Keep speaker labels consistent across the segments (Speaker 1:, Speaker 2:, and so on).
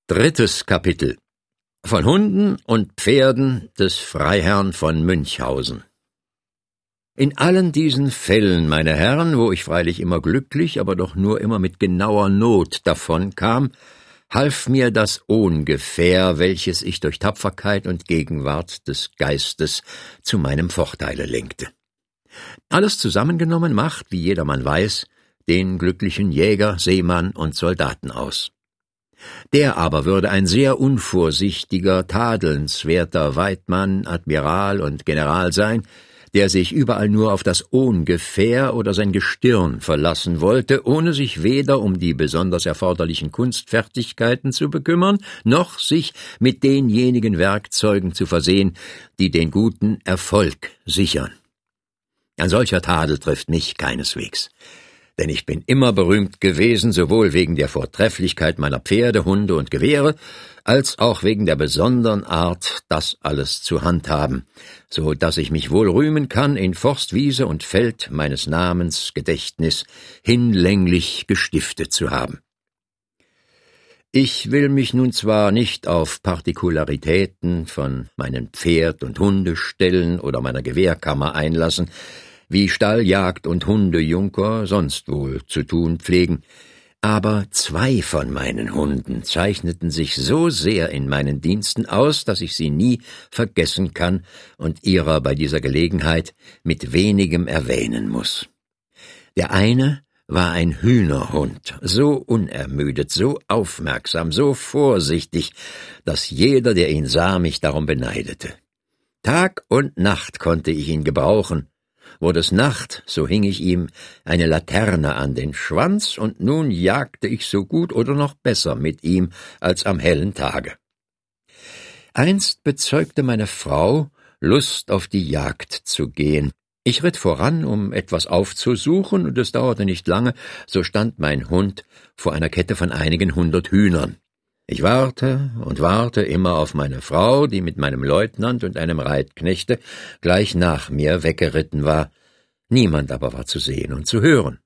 Speaker 1: Drittes Kapitel. Von Hunden und Pferden des Freiherrn von Münchhausen. In allen diesen Fällen, meine Herren, wo ich freilich immer glücklich, aber doch nur immer mit genauer Not davonkam, half mir das Ohngefähr, welches ich durch Tapferkeit und Gegenwart des Geistes zu meinem Vorteile lenkte. Alles zusammengenommen macht, wie jedermann weiß, den glücklichen Jäger, Seemann und Soldaten aus. Der aber würde ein sehr unvorsichtiger, tadelnswerter Weidmann, Admiral und General sein, der sich überall nur auf das Ohngefähr oder sein Gestirn verlassen wollte, ohne sich weder um die besonders erforderlichen Kunstfertigkeiten zu bekümmern, noch sich mit denjenigen Werkzeugen zu versehen, die den guten Erfolg sichern. Ein solcher Tadel trifft mich keineswegs. Denn ich bin immer berühmt gewesen, sowohl wegen der Vortrefflichkeit meiner Pferde, Hunde und Gewehre, als auch wegen der besonderen Art, das alles zu handhaben, so dass ich mich wohl rühmen kann, in Forst, Wiese und Feld meines Namens Gedächtnis hinlänglich gestiftet zu haben. Ich will mich nun zwar nicht auf Partikularitäten von meinen Pferd- und Hundeställen oder meiner Gewehrkammer einlassen, wie Stall-, Jagd- und Hundejunker sonst wohl zu tun pflegen, aber 2 von meinen Hunden zeichneten sich so sehr in meinen Diensten aus, dass ich sie nie vergessen kann und ihrer bei dieser Gelegenheit mit wenigem erwähnen muß. Der eine war ein Hühnerhund, so unermüdet, so aufmerksam, so vorsichtig, dass jeder, der ihn sah, mich darum beneidete. Tag und Nacht konnte ich ihn gebrauchen. Wurde es Nacht, so hing ich ihm eine Laterne an den Schwanz, und nun jagte ich so gut oder noch besser mit ihm als am hellen Tage. Einst bezeugte meine Frau Lust auf die Jagd zu gehen. Ich ritt voran, um etwas aufzusuchen, und es dauerte nicht lange, so stand mein Hund vor einer Kette von einigen 100 Hühnern. Ich warte und warte immer auf meine Frau, die mit meinem Leutnant und einem Reitknechte gleich nach mir weggeritten war. Niemand aber war zu sehen und zu hören.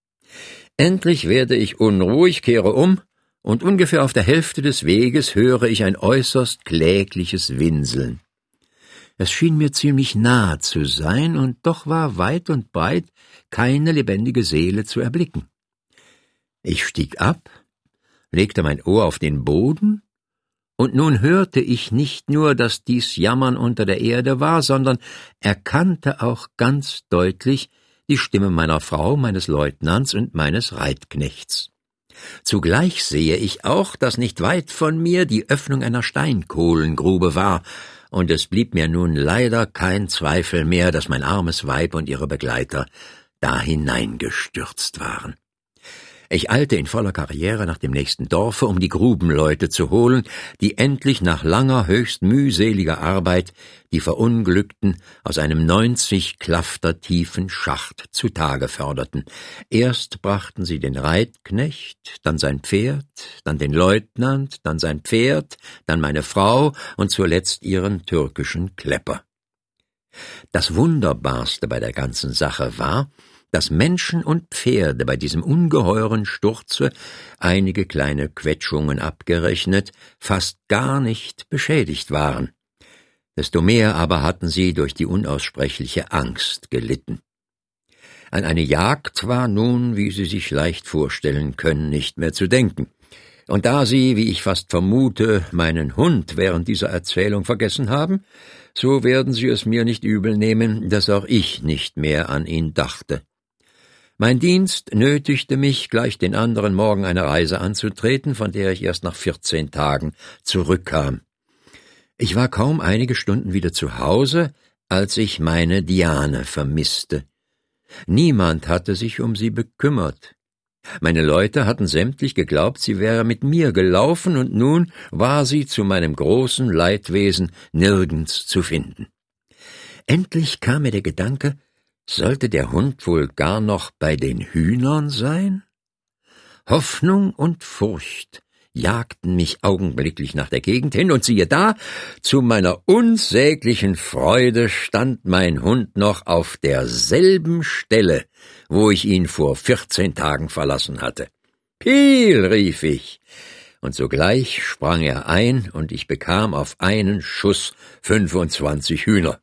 Speaker 1: Endlich werde ich unruhig, kehre um, und ungefähr auf der Hälfte des Weges höre ich ein äußerst klägliches Winseln. Es schien mir ziemlich nahe zu sein, und doch war weit und breit keine lebendige Seele zu erblicken. Ich stieg ab, legte mein Ohr auf den Boden, und nun hörte ich nicht nur, dass dies Jammern unter der Erde war, sondern erkannte auch ganz deutlich die Stimme meiner Frau, meines Leutnants und meines Reitknechts. Zugleich sehe ich auch, dass nicht weit von mir die Öffnung einer Steinkohlengrube war, und es blieb mir nun leider kein Zweifel mehr, dass mein armes Weib und ihre Begleiter da hineingestürzt waren. Ich eilte in voller Karriere nach dem nächsten Dorfe, um die Grubenleute zu holen, die endlich nach langer, höchst mühseliger Arbeit die Verunglückten aus einem 90 Klafter tiefen Schacht zutage förderten. Erst brachten sie den Reitknecht, dann sein Pferd, dann den Leutnant, dann sein Pferd, dann meine Frau und zuletzt ihren türkischen Klepper. Das Wunderbarste bei der ganzen Sache war, dass Menschen und Pferde bei diesem ungeheuren Sturze, einige kleine Quetschungen abgerechnet, fast gar nicht beschädigt waren. Desto mehr aber hatten sie durch die unaussprechliche Angst gelitten. An eine Jagd war nun, wie Sie sich leicht vorstellen können, nicht mehr zu denken. Und da Sie, wie ich fast vermute, meinen Hund während dieser Erzählung vergessen haben, so werden Sie es mir nicht übel nehmen, dass auch ich nicht mehr an ihn dachte. Mein Dienst nötigte mich, gleich den anderen Morgen eine Reise anzutreten, von der ich erst nach 14 Tagen zurückkam. Ich war kaum einige Stunden wieder zu Hause, als ich meine Diane vermisste. Niemand hatte sich um sie bekümmert. Meine Leute hatten sämtlich geglaubt, sie wäre mit mir gelaufen, und nun war sie zu meinem großen Leidwesen nirgends zu finden. Endlich kam mir der Gedanke, sollte der Hund wohl gar noch bei den Hühnern sein? Hoffnung und Furcht jagten mich augenblicklich nach der Gegend hin, und siehe da, zu meiner unsäglichen Freude stand mein Hund noch auf derselben Stelle, wo ich ihn vor 14 Tagen verlassen hatte. »Piel«, rief ich, und sogleich sprang er ein, und ich bekam auf einen Schuss 25 Hühner.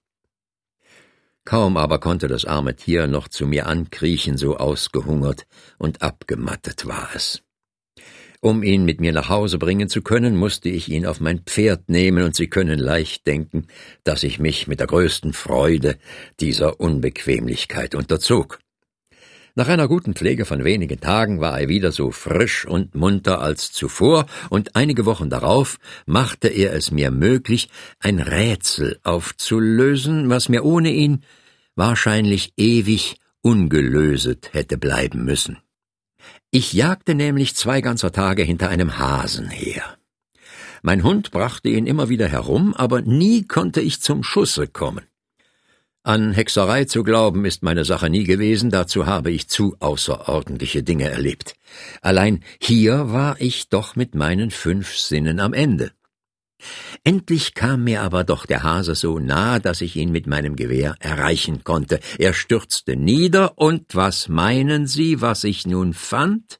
Speaker 1: Kaum aber konnte das arme Tier noch zu mir ankriechen, so ausgehungert und abgemattet war es. Um ihn mit mir nach Hause bringen zu können, musste ich ihn auf mein Pferd nehmen, und Sie können leicht denken, dass ich mich mit der größten Freude dieser Unbequemlichkeit unterzog. Nach einer guten Pflege von wenigen Tagen war er wieder so frisch und munter als zuvor, und einige Wochen darauf machte er es mir möglich, ein Rätsel aufzulösen, was mir ohne ihn wahrscheinlich ewig ungelöset hätte bleiben müssen. Ich jagte nämlich 2 ganzer Tage hinter einem Hasen her. Mein Hund brachte ihn immer wieder herum, aber nie konnte ich zum Schusse kommen. An Hexerei zu glauben ist meine Sache nie gewesen, dazu habe ich zu außerordentliche Dinge erlebt. Allein hier war ich doch mit meinen 5 Sinnen am Ende. Endlich kam mir aber doch der Hase so nah, dass ich ihn mit meinem Gewehr erreichen konnte. Er stürzte nieder, und was meinen Sie, was ich nun fand?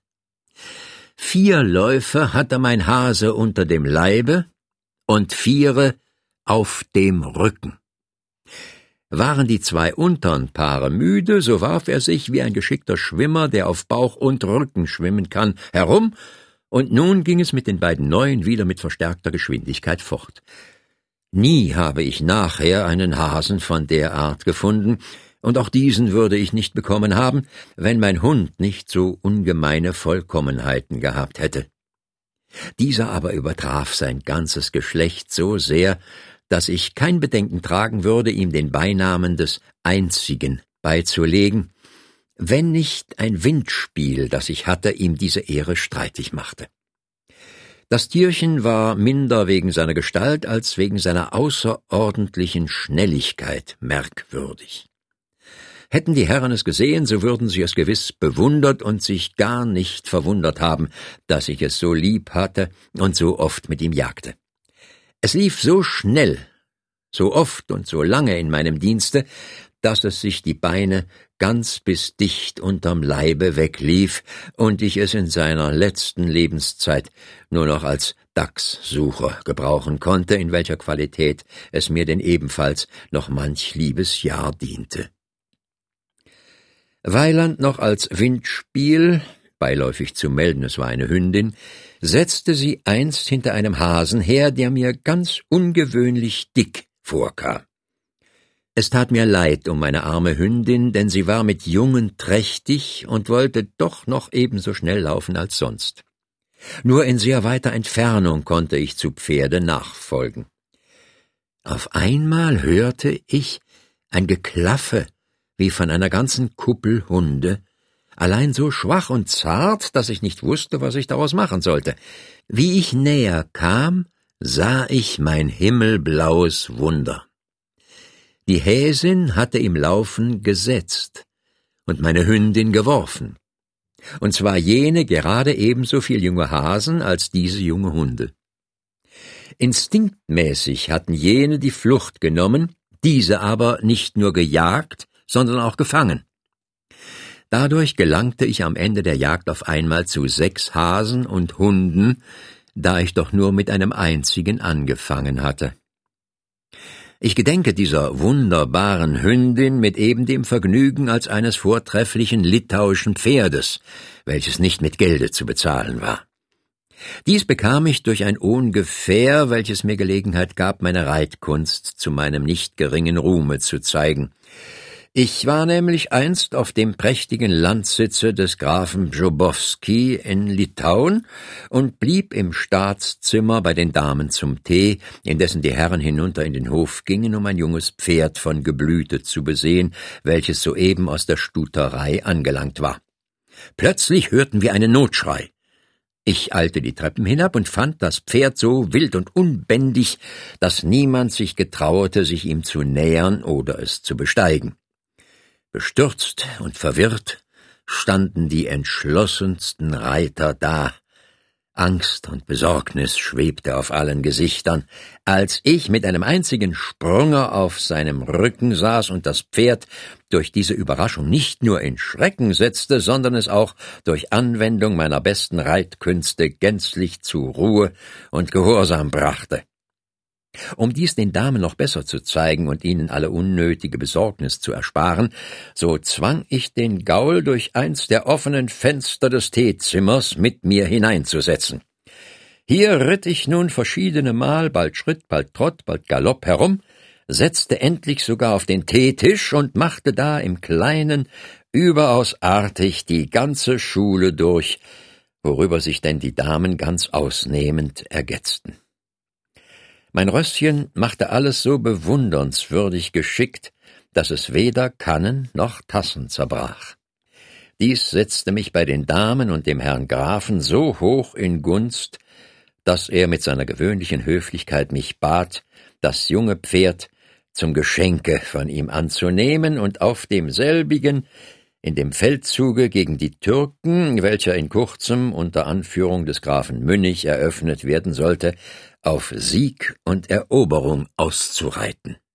Speaker 1: 4 Läufe hatte mein Hase unter dem Leibe und 4 auf dem Rücken. Waren die 2 untern Paare müde, so warf er sich wie ein geschickter Schwimmer, der auf Bauch und Rücken schwimmen kann, herum, und nun ging es mit den beiden Neuen wieder mit verstärkter Geschwindigkeit fort. Nie habe ich nachher einen Hasen von der Art gefunden, und auch diesen würde ich nicht bekommen haben, wenn mein Hund nicht so ungemeine Vollkommenheiten gehabt hätte. Dieser aber übertraf sein ganzes Geschlecht so sehr, dass ich kein Bedenken tragen würde, ihm den Beinamen des Einzigen beizulegen, wenn nicht ein Windspiel, das ich hatte, ihm diese Ehre streitig machte. Das Tierchen war minder wegen seiner Gestalt als wegen seiner außerordentlichen Schnelligkeit merkwürdig. Hätten die Herren es gesehen, so würden sie es gewiss bewundert und sich gar nicht verwundert haben, dass ich es so lieb hatte und so oft mit ihm jagte. Es lief so schnell, so oft und so lange in meinem Dienste, dass es sich die Beine ganz bis dicht unterm Leibe weglief und ich es in seiner letzten Lebenszeit nur noch als Dachssucher gebrauchen konnte, in welcher Qualität es mir denn ebenfalls noch manch liebes Jahr diente. Weiland noch als Windspiel, beiläufig zu melden, es war eine Hündin, setzte sie einst hinter einem Hasen her, der mir ganz ungewöhnlich dick vorkam. Es tat mir leid um meine arme Hündin, denn sie war mit Jungen trächtig und wollte doch noch ebenso schnell laufen als sonst. Nur in sehr weiter Entfernung konnte ich zu Pferde nachfolgen. Auf einmal hörte ich ein Geklaffe wie von einer ganzen Kuppel Hunde, allein so schwach und zart, dass ich nicht wusste, was ich daraus machen sollte. Wie ich näher kam, sah ich mein himmelblaues Wunder. Die Häsin hatte im Laufen gesetzt und meine Hündin geworfen, und zwar jene gerade ebenso viel junge Hasen als diese junge Hunde. Instinktmäßig hatten jene die Flucht genommen, diese aber nicht nur gejagt, sondern auch gefangen. Dadurch gelangte ich am Ende der Jagd auf einmal zu 6 Hasen und Hunden, da ich doch nur mit einem einzigen angefangen hatte. Ich gedenke dieser wunderbaren Hündin mit eben dem Vergnügen als eines vortrefflichen litauischen Pferdes, welches nicht mit Gelde zu bezahlen war. Dies bekam ich durch ein Ohngefähr, welches mir Gelegenheit gab, meine Reitkunst zu meinem nicht geringen Ruhme zu zeigen. Ich war nämlich einst auf dem prächtigen Landsitze des Grafen Brzobowski in Litauen und blieb im Staatszimmer bei den Damen zum Tee, indessen die Herren hinunter in den Hof gingen, um ein junges Pferd von Geblüte zu besehen, welches soeben aus der Stuterei angelangt war. Plötzlich hörten wir einen Notschrei. Ich eilte die Treppen hinab und fand das Pferd so wild und unbändig, dass niemand sich getrauete, sich ihm zu nähern oder es zu besteigen. Bestürzt und verwirrt standen die entschlossensten Reiter da, Angst und Besorgnis schwebte auf allen Gesichtern, als ich mit einem einzigen Sprunge auf seinem Rücken saß und das Pferd durch diese Überraschung nicht nur in Schrecken setzte, sondern es auch durch Anwendung meiner besten Reitkünste gänzlich zur Ruhe und Gehorsam brachte. Um dies den Damen noch besser zu zeigen und ihnen alle unnötige Besorgnis zu ersparen, so zwang ich den Gaul durch eins der offenen Fenster des Teezimmers mit mir hineinzusetzen. Hier ritt ich nun verschiedene Mal, bald Schritt, bald Trott, bald Galopp herum, setzte endlich sogar auf den Teetisch und machte da im Kleinen überaus artig die ganze Schule durch, worüber sich denn die Damen ganz ausnehmend ergetzten. Mein Röschen machte alles so bewundernswürdig geschickt, dass es weder Kannen noch Tassen zerbrach. Dies setzte mich bei den Damen und dem Herrn Grafen so hoch in Gunst, dass er mit seiner gewöhnlichen Höflichkeit mich bat, das junge Pferd zum Geschenke von ihm anzunehmen und auf demselbigen in dem Feldzuge gegen die Türken, welcher in kurzem unter Anführung des Grafen Münnig eröffnet werden sollte, auf Sieg und Eroberung auszureiten.